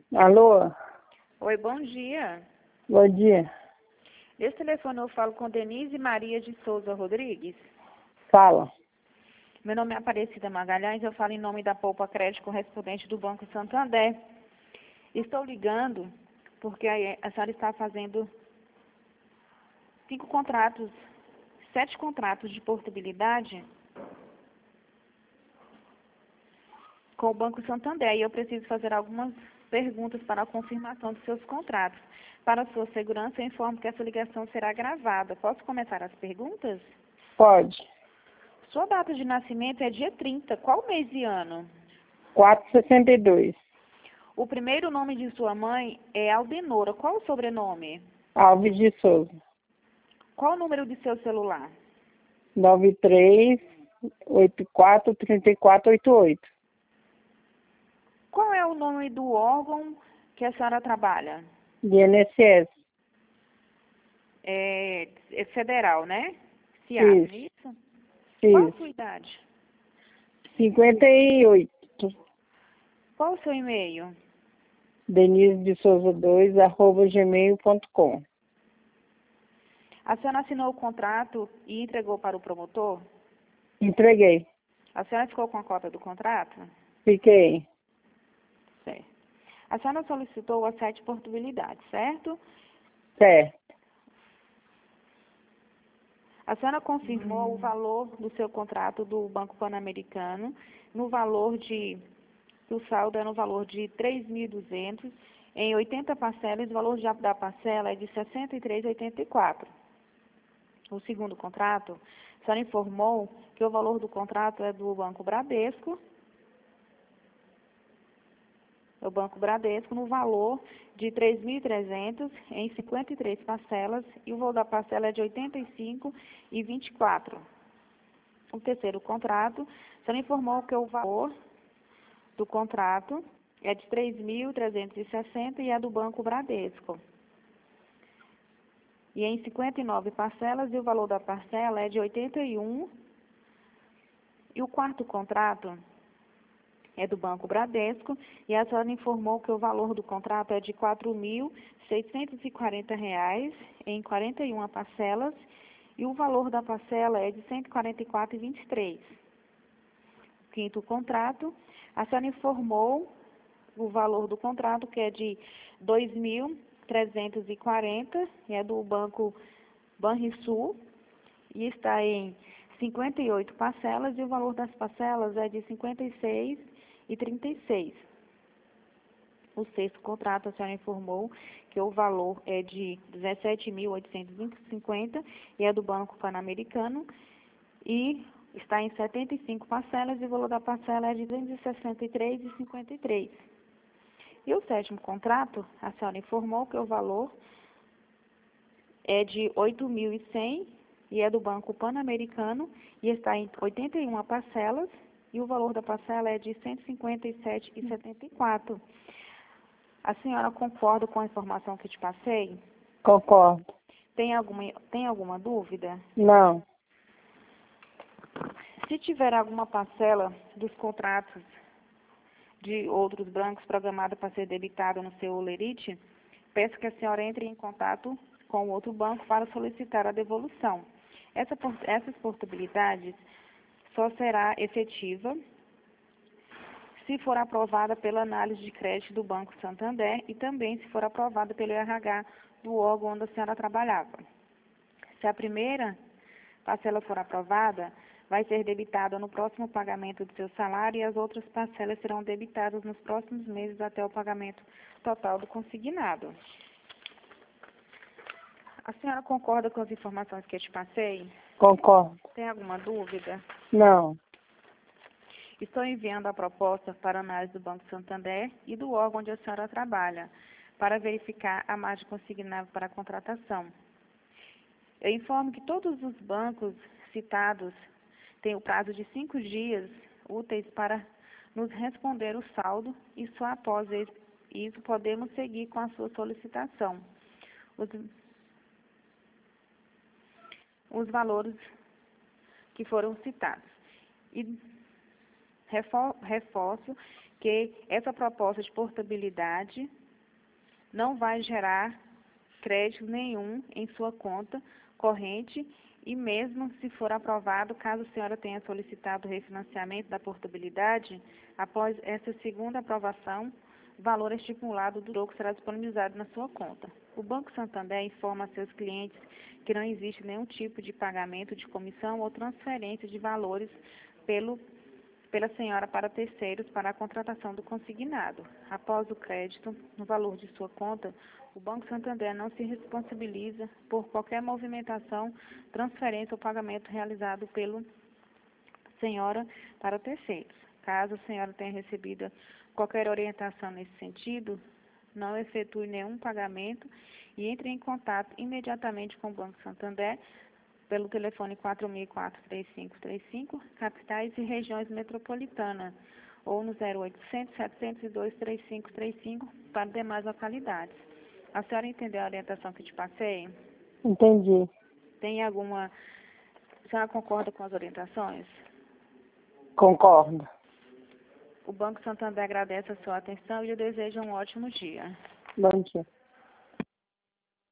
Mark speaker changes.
Speaker 1: Alô?
Speaker 2: Oi, bom dia.
Speaker 1: Bom dia.
Speaker 2: Esse telefone eu falo com Denise Maria de Souza Rodrigues.
Speaker 1: Fala.
Speaker 2: Meu nome é Aparecida Magalhães, eu falo em nome da Poupa Crédito correspondente do Banco Santander. Estou ligando porque a senhora está fazendo 7 contratos de portabilidade com o Banco Santander e eu preciso fazer algumas perguntas para a confirmação dos seus contratos. Para sua segurança, eu informo que essa ligação será gravada. Posso começar as perguntas?
Speaker 1: Pode.
Speaker 2: Sua data de nascimento é dia 30. Qual mês e ano?
Speaker 1: 462.
Speaker 2: O primeiro nome de sua mãe é Aldenora. Qual o sobrenome?
Speaker 1: Alves de Souza.
Speaker 2: Qual o número de seu celular?
Speaker 1: 93843488.
Speaker 2: Qual é o nome do órgão que a senhora trabalha?
Speaker 1: INSS.
Speaker 2: É federal, né? CIAP, isso? Qual a
Speaker 1: Isso.
Speaker 2: sua idade?
Speaker 1: 58.
Speaker 2: Qual o seu e-mail?
Speaker 1: denisesouza2@gmail.com.
Speaker 2: A senhora assinou o contrato e entregou para o promotor?
Speaker 1: Entreguei.
Speaker 2: A senhora ficou com a cópia do contrato?
Speaker 1: Fiquei.
Speaker 2: Certo. A senhora solicitou as 7 portabilidades, certo?
Speaker 1: Certo.
Speaker 2: A senhora confirmou o valor do seu contrato do Banco Pan-Americano no o saldo é no valor de 3.200 em 80 parcelas, o valor da parcela é de R$ 63,84. O segundo contrato, a senhora informou que o valor do contrato é do Banco Bradesco, no valor de 3.300 em 53 parcelas e o valor da parcela é de R$ 85,24. O terceiro contrato, a senhora informou que o valor do contrato é de 3.360 e é do Banco Bradesco. E em 59 parcelas e o valor da parcela é de 81. E o quarto contrato é do Banco Bradesco e a senhora informou que o valor do contrato é de R$ 4.640 em 41 parcelas e o valor da parcela é de R$ 144,23. Quinto contrato, a senhora informou o valor do contrato, que é de R$ 2.340, e é do Banco Banrisul, e está em 58 parcelas, e o valor das parcelas é de R$ 56,36. O sexto contrato, a senhora informou que o valor é de R$ 17.850, e é do Banco Pan-Americano, e está em 75 parcelas e o valor da parcela é de R$ 263,53. E o sétimo contrato, a senhora informou que o valor é de R$ 8.100 e é do Banco Pan-Americano e está em 81 parcelas e o valor da parcela é de R$ 157,74. A senhora concorda com a informação que te passei?
Speaker 1: Concordo.
Speaker 2: Tem alguma dúvida?
Speaker 1: Não.
Speaker 2: Se tiver alguma parcela dos contratos de outros bancos programada para ser debitada no seu Olerite, peço que a senhora entre em contato com o outro banco para solicitar a devolução. Essas portabilidades só será efetiva se for aprovada pela análise de crédito do Banco Santander e também se for aprovada pelo RH do órgão onde a senhora trabalhava. Se a primeira parcela for aprovada, vai ser debitada no próximo pagamento do seu salário e as outras parcelas serão debitadas nos próximos meses até o pagamento total do consignado. A senhora concorda com as informações que eu te passei?
Speaker 1: Concordo.
Speaker 2: Tem alguma dúvida?
Speaker 1: Não.
Speaker 2: Estou enviando a proposta para análise do Banco Santander e do órgão onde a senhora trabalha, para verificar a margem consignável para a contratação. Eu informo que todos os bancos citados têm o prazo de 5 dias úteis para nos responder o saldo e só após isso podemos seguir com a sua solicitação. Os valores que foram citados. E reforço que essa proposta de portabilidade não vai gerar crédito nenhum em sua conta corrente e mesmo se for aprovado, caso a senhora tenha solicitado o refinanciamento da portabilidade, após essa segunda aprovação, o valor estipulado do troco será disponibilizado na sua conta. O Banco Santander informa a seus clientes que não existe nenhum tipo de pagamento de comissão ou transferência de valores pela senhora para terceiros para a contratação do consignado. Após o crédito no valor de sua conta, o Banco Santander não se responsabiliza por qualquer movimentação, transferência ou pagamento realizado pela senhora para terceiros. Caso a senhora tenha recebido qualquer orientação nesse sentido, não efetue nenhum pagamento e entre em contato imediatamente com o Banco Santander pelo telefone 4004-3535, capitais e regiões metropolitanas, ou no 0800-702-3535 para demais localidades. A senhora entendeu a orientação que te passei?
Speaker 1: Entendi.
Speaker 2: Tem alguma... A senhora concorda com as orientações?
Speaker 1: Concordo.
Speaker 2: O Banco Santander agradece a sua atenção e lhe deseja um ótimo dia.
Speaker 1: Bom dia.